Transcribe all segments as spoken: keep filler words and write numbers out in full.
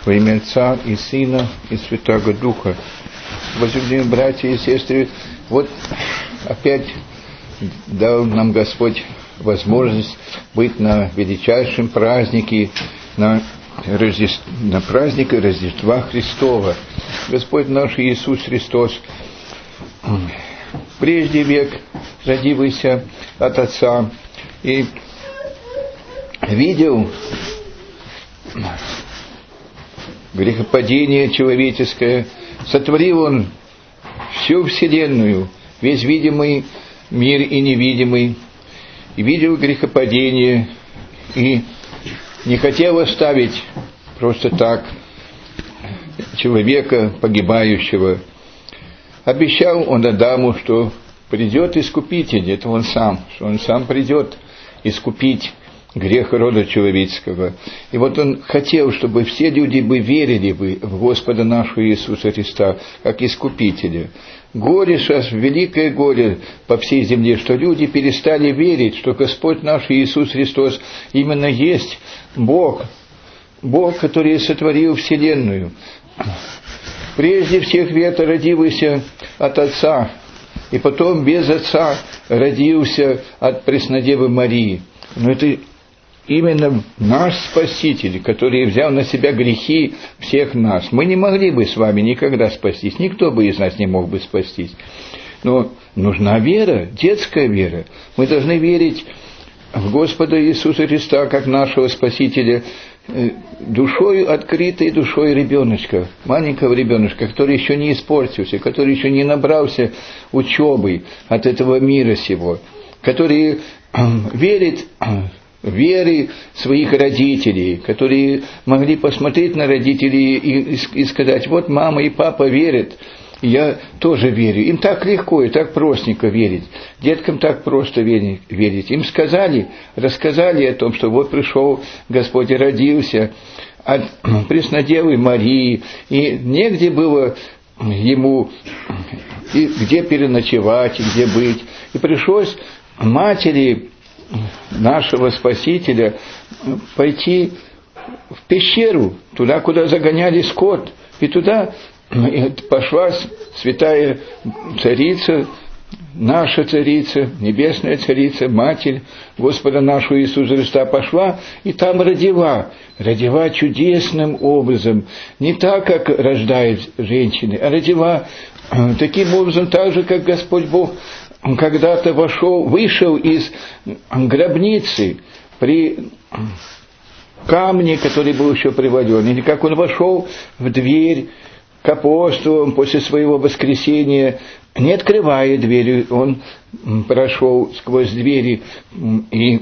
Во имя Отца и Сына и Святаго Духа. Возлюбленные братья и сестры, вот опять дал нам Господь возможность быть на величайшем празднике, на, Рождеств... на празднике Рождества Христова. Господь наш Иисус Христос прежде век родившийся от Отца и видел грехопадение человеческое, сотворил Он всю вселенную, весь видимый мир и невидимый, и видел грехопадение, и не хотел оставить просто так человека погибающего. Обещал Он Адаму, что придет Искупитель, это Он сам, что Он сам придет искупить грех рода человеческого. И вот Он хотел, чтобы все люди бы верили бы в Господа нашего Иисуса Христа, как Искупителя. Горе сейчас, великое горе по всей земле, что люди перестали верить, что Господь наш Иисус Христос именно есть Бог, Бог, который сотворил вселенную. Прежде всех век родившийся от Отца, и потом без Отца родился от Преснодевы Марии. Но это именно наш Спаситель, который взял на себя грехи всех нас. Мы не могли бы с вами никогда спастись, никто бы из нас не мог бы спастись. Но нужна вера, детская вера. Мы должны верить в Господа Иисуса Христа, как нашего Спасителя, душой открытой, душой ребеночка, маленького ребеночка, который еще не испортился, который еще не набрался учебы от этого мира сего, который верит веры своих родителей, которые могли посмотреть на родителей и, и сказать: вот мама и папа верят, я тоже верю. Им так легко и так простенько верить. Деткам так просто верить. Им сказали, рассказали о том, что вот пришел Господь и родился от Преснодевы Марии, и негде было ему и где переночевать, и где быть. И пришлось матери нашего Спасителя пойти в пещеру, туда, куда загоняли скот. И туда пошла святая царица, наша царица, небесная царица, Матерь Господа нашего Иисуса Христа, пошла и там родила. Родила чудесным образом. Не так, как рождают женщины, а родила таким образом, так же, как Господь Бог когда-то вошел, вышел из гробницы при камне, который был еще приводен, или как Он вошел в дверь к апостолам после своего воскресения, не открывая двери, Он прошел сквозь двери и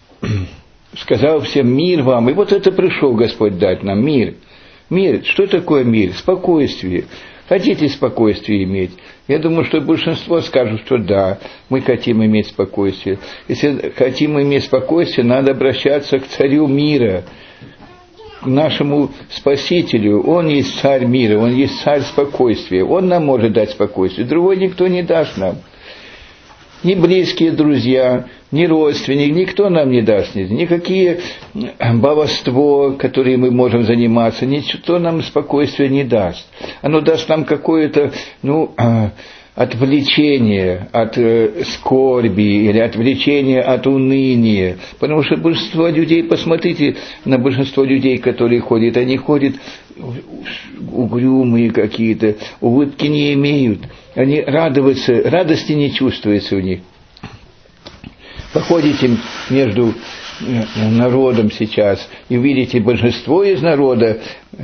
сказал всем: мир вам. И вот это пришел Господь дать нам, мир. Мир. Что такое мир? Спокойствие. Хотите спокойствие иметь? Я думаю, что большинство скажут, что да, мы хотим иметь спокойствие. Если хотим иметь спокойствие, надо обращаться к царю мира, к нашему Спасителю. Он есть царь мира, Он есть царь спокойствия. Он нам может дать спокойствие, другой никто не даст нам. Ни близкие друзья, ни родственники, никто нам не даст. Никакие баловство, которые мы можем заниматься, ничто нам спокойствия не даст. Оно даст нам какое-то, ну, отвлечение от скорби или отвлечение от уныния. Потому что большинство людей, посмотрите на большинство людей, которые ходят, они ходят угрюмые какие-то, улыбки не имеют. Они радуются, радости не чувствуется у них. Походите между народом сейчас и увидите, большинство из народа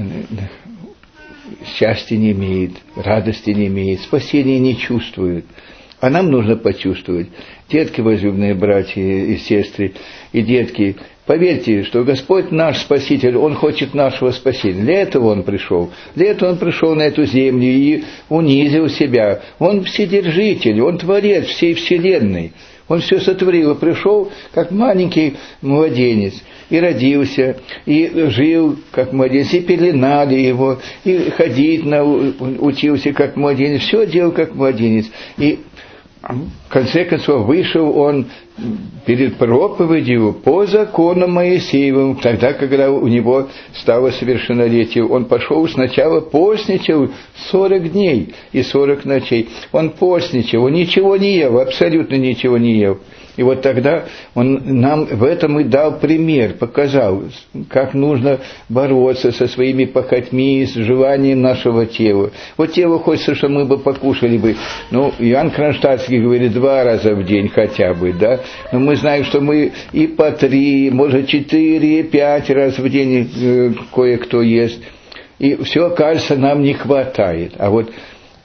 счастья не имеет, радости не имеет, спасения не чувствует. А нам нужно почувствовать. Детки, возлюбленные братья и сестры, и детки, поверьте, что Господь наш Спаситель, Он хочет нашего спасения. Для этого Он пришел. Для этого Он пришел на эту землю и унизил себя. Он Вседержитель, Он Творец всей вселенной. Он все сотворил и пришел, как маленький младенец, и родился, и жил, как младенец, и пеленали его, и ходить учился, как младенец, все делал, как младенец. И в конце концов вышел он перед проповедью по закону Моисеевым, тогда, когда у него стало совершеннолетие, он пошел сначала постничал сорок дней и сорок ночей. Он постничал, он ничего не ел, абсолютно ничего не ел. И вот тогда он нам в этом и дал пример, показал, как нужно бороться со своими похотьми, с желанием нашего тела. Вот телу хочется, чтобы мы бы покушали бы, ну, Иоанн Кронштадтский говорит, два раза в день хотя бы, да, но мы знаем, что мы и по три, может, четыре, пять раз в день э, кое-кто ест, и все, кажется, нам не хватает, а вот...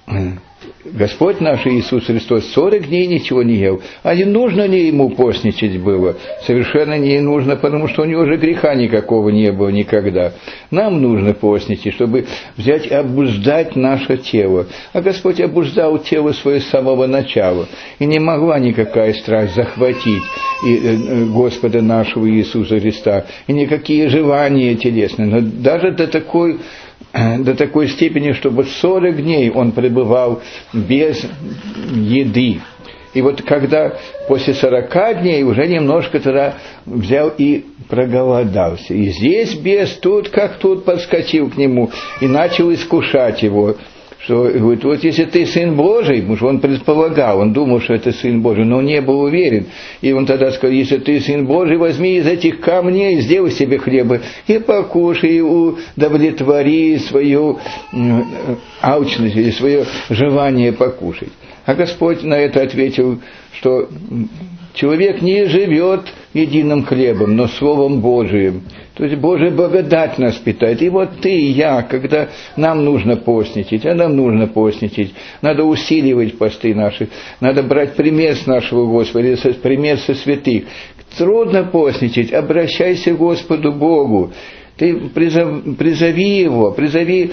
Господь наш Иисус Христос сорок дней ничего не ел. А не нужно ли ему постничать было? Совершенно не нужно, потому что у него же греха никакого не было никогда. Нам нужно постничать, чтобы взять и обуздать наше тело. А Господь обуздал тело свое с самого начала. И не могла никакая страсть захватить и Господа нашего Иисуса Христа. И никакие желания телесные. Но даже до такой... до такой степени, что вот сорок дней он пребывал без еды. И вот когда после сорока дней уже немножко тогда взял и проголодался. И здесь бес тут как тут подскочил к нему и начал искушать его. Что, говорит, вот если ты Сын Божий, потому что он предполагал, он думал, что это Сын Божий, но он не был уверен. И он тогда сказал, если ты Сын Божий, возьми из этих камней, сделай себе хлеба и покушай, и удовлетвори свою алчность или свое желание покушать. А Господь на это ответил, что человек не живет единым хлебом, но Словом Божиим. То есть Божья благодать нас питает. И вот ты и я, когда нам нужно постничать, а нам нужно постничать, надо усиливать посты наши, надо брать пример с нашего Господа, пример со святых. Трудно постничать, обращайся к Господу Богу. Ты призови, призови Его, призови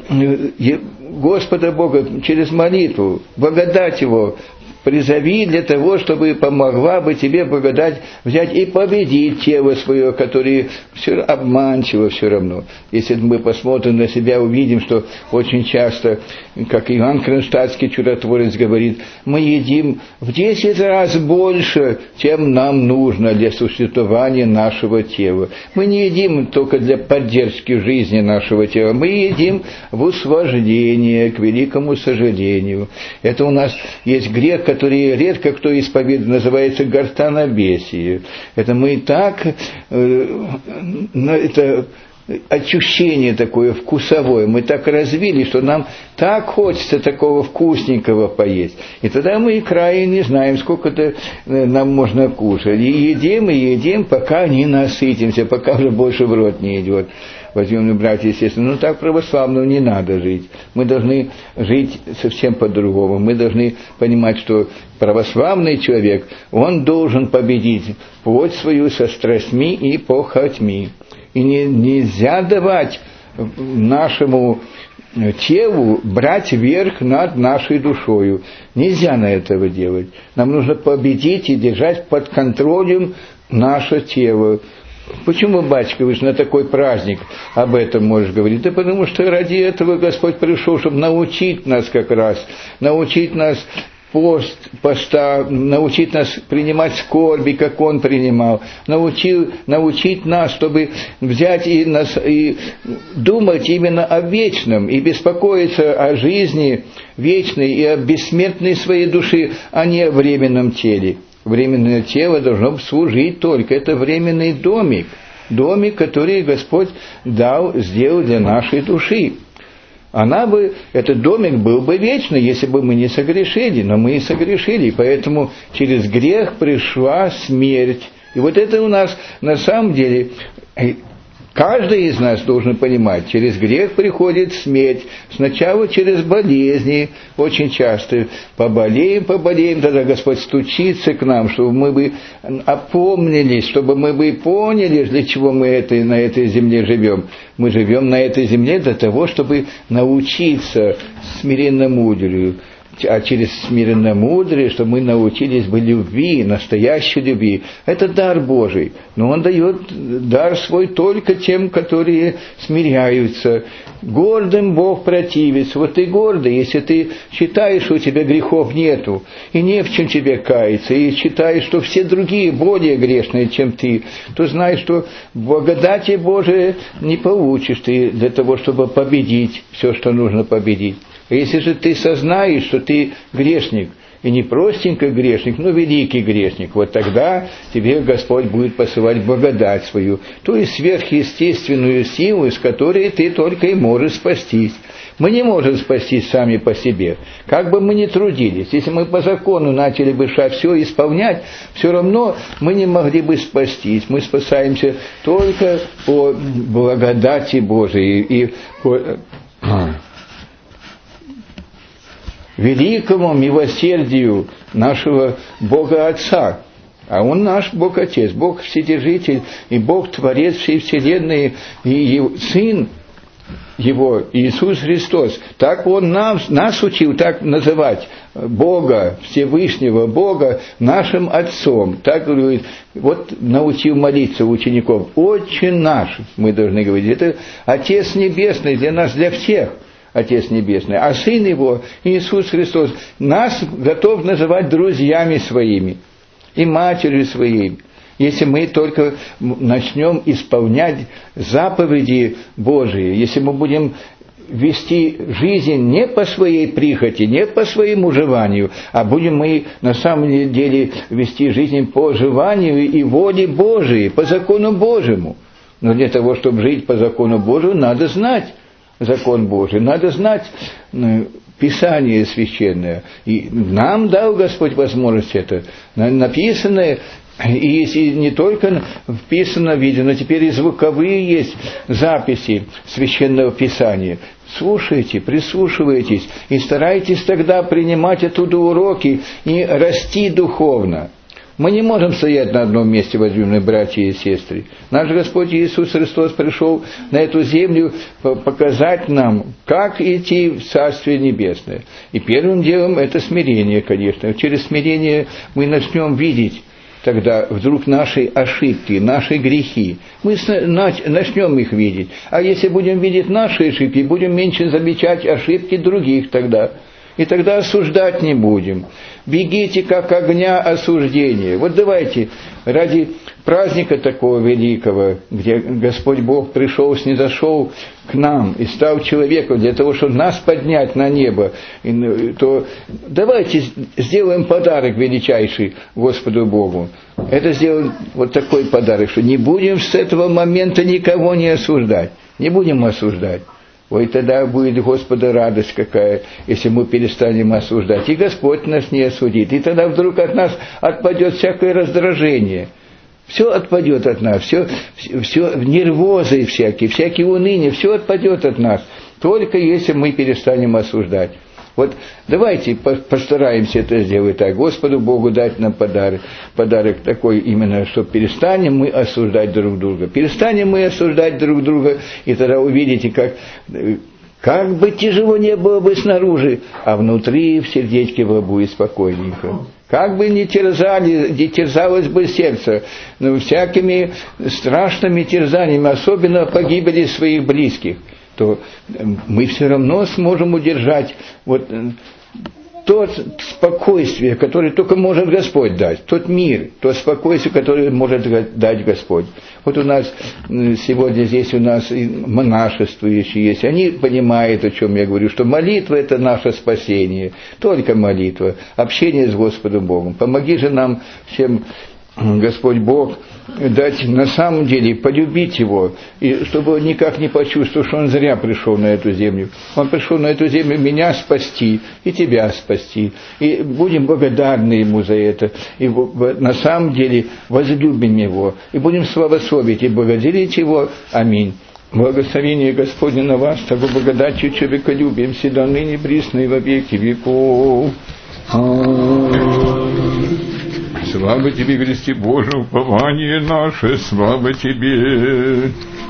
Господа Бога через молитву, благодать Его, призови для того, чтобы помогла бы тебе благодать взять и победить тело свое, которое все обманчиво все равно. Если мы посмотрим на себя, увидим, что очень часто, как Иоанн Кронштадтский чудотворец говорит, мы едим в десять раз больше, чем нам нужно для существования нашего тела. Мы не едим только для поддержки жизни нашего тела, мы едим в услаждение, к великому сожалению. Это у нас есть грех, который редко кто исповедует, называется гортанобесие. Это мы и так, э, это ощущение такое вкусовое, мы так развили, что нам так хочется такого вкусненького поесть. И тогда мы и края не знаем, сколько-то нам можно кушать. И едим, и едим, пока не насытимся, пока уже больше в рот не идет. Возьмем, братья, естественно, но так православным не надо жить. Мы должны жить совсем по-другому. Мы должны понимать, что православный человек, он должен победить плоть свою со страстьми и похотьми. И не, нельзя давать нашему телу брать верх над нашей душою. Нельзя на этого делать. Нам нужно победить и держать под контролем наше тело. Почему, батюшка, вы же на такой праздник об этом можешь говорить? Да потому что ради этого Господь пришел, чтобы научить нас как раз, научить нас пост, поста, научить нас принимать скорби, как Он принимал, научил, научить нас, чтобы взять и, нас, и думать именно о вечном, и беспокоиться о жизни вечной и о бессмертной своей души, а не о временном теле. Временное тело должно служить только. Это временный домик. Домик, который Господь дал, сделал для нашей души. Она бы, этот домик был бы вечный, если бы мы не согрешили. Но мы и согрешили. Поэтому через грех пришла смерть. И вот это у нас на самом деле... Каждый из нас должен понимать, через грех приходит смерть. Сначала через болезни, очень часто. Поболеем, поболеем, тогда Господь стучится к нам, чтобы мы бы опомнились, чтобы мы бы поняли, для чего мы это, на этой земле живем. Мы живем на этой земле для того, чтобы научиться смиренномудрию. А через смиренномудрие, что мы научились бы любви, настоящей любви. Это дар Божий. Но Он дает дар свой только тем, которые смиряются. Гордым Бог противится. Вот ты гордый, если ты считаешь, что у тебя грехов нету, и не в чем тебе каяться, и считаешь, что все другие более грешные, чем ты, то знай, что благодати Божией не получишь ты для того, чтобы победить все, что нужно победить. А если же ты сознаешь, что ты грешник, и не простенький грешник, но великий грешник, вот тогда тебе Господь будет посылать благодать свою, то есть сверхъестественную силу, с которой ты только и можешь спастись. Мы не можем спастись сами по себе, как бы мы ни трудились. Если мы по закону начали бы все исполнять, все равно мы не могли бы спастись. Мы спасаемся только по благодати Божией и по великому милосердию нашего Бога Отца. А Он наш Бог Отец, Бог Вседержитель и Бог Творец всей Вселенной, и Сын Его, Иисус Христос. Так Он нас, нас учил так называть Бога, Всевышнего Бога, нашим Отцом. Так говорит, вот научил молиться учеников. «Отче наш», мы должны говорить, это Отец Небесный для нас, для всех. Отец Небесный, а Сын Его, Иисус Христос, нас готов называть друзьями своими и матерью своей, если мы только начнем исполнять заповеди Божии, если мы будем вести жизнь не по своей прихоти, не по своему желанию, а будем мы на самом деле вести жизнь по желанию и воле Божией, по закону Божьему. Но для того, чтобы жить по закону Божьему, надо знать закон Божий, надо знать Писание священное. И нам дал Господь возможность это. Написанное, и если не только вписано в видео, но теперь и звуковые есть записи священного Писания. Слушайте, прислушивайтесь и старайтесь тогда принимать оттуда уроки и расти духовно. Мы не можем стоять на одном месте, возлюбленные братья и сестры. Наш Господь Иисус Христос пришел на эту землю показать нам, как идти в Царствие Небесное. И первым делом это смирение, конечно. Через смирение мы начнем видеть тогда вдруг наши ошибки, наши грехи. Мы начнем их видеть. А если будем видеть наши ошибки, будем меньше замечать ошибки других тогда. И тогда осуждать не будем. Бегите, как огня осуждения. Вот давайте, ради праздника такого великого, где Господь Бог пришел, снизошел к нам и стал человеком для того, чтобы нас поднять на небо, то давайте сделаем подарок величайший Господу Богу. Это сделаем вот такой подарок, что не будем с этого момента никого не осуждать. Не будем осуждать. Ой, тогда будет Господа радость какая, если мы перестанем осуждать. И Господь нас не осудит. И тогда вдруг от нас отпадет всякое раздражение. Все отпадет от нас. Все, все нервозы всякие, всякие уныния, все отпадет от нас. Только если мы перестанем осуждать. Вот давайте постараемся это сделать так. Господу Богу дать нам подарок. Подарок такой именно, что перестанем мы осуждать друг друга. Перестанем мы осуждать друг друга, и тогда увидите, как, как бы тяжело не было бы снаружи, а внутри в сердечке будет спокойненько. Как бы ни терзали, не терзалось бы сердце, но всякими страшными терзаниями, особенно погибели своих близких, то мы все равно сможем удержать вот то спокойствие, которое только может Господь дать, тот мир, то спокойствие, которое может дать Господь. Вот у нас сегодня здесь у нас и монашествующие есть, они понимают, о чем я говорю, что молитва – это наше спасение, только молитва, общение с Господом Богом. Помоги же нам всем, Господь Бог, дать на самом деле полюбить Его, и чтобы он никак не почувствовал, что он зря пришел на эту землю. Он пришел на эту землю меня спасти и тебя спасти. И будем благодарны Ему за это. И на самом деле возлюбим Его. И будем славословить и благодарить Его. Аминь. Благословение Господне на вас, того благодатью человеколюбием, всегда ныне присно и во веки веков. Слава Тебе, Христе Боже, упование наше, слава Тебе.